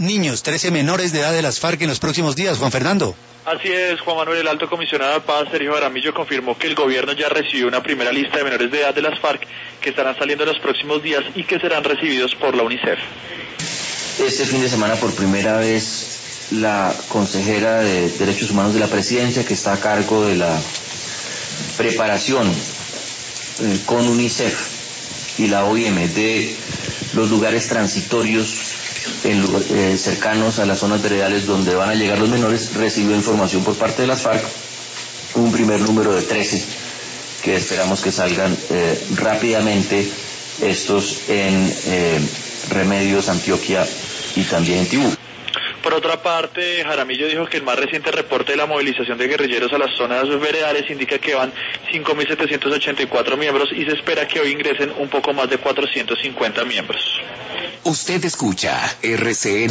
niños, 13 menores de edad de las FARC en los próximos días, Juan Fernando. Así es, Juan Manuel. El alto comisionado de paz, Sergio Jaramillo, confirmó que el gobierno ya recibió una primera lista de menores de edad de las FARC que estarán saliendo en los próximos días y que serán recibidos por la UNICEF. Este fin de semana, por primera vez, la consejera de Derechos Humanos de la Presidencia, que está a cargo de la preparación con UNICEF y la OIM de los lugares transitorios cercanos a las zonas veredales donde van a llegar los menores, recibió información por parte de las FARC, un primer número de 13, que esperamos que salgan rápidamente, estos en Remedios, Antioquia y también en Tibú. Por otra parte, Jaramillo dijo que el más reciente reporte de la movilización de guerrilleros a las zonas veredales indica que van 5.784 miembros y se espera que hoy ingresen un poco más de 450 miembros. Usted escucha RCN.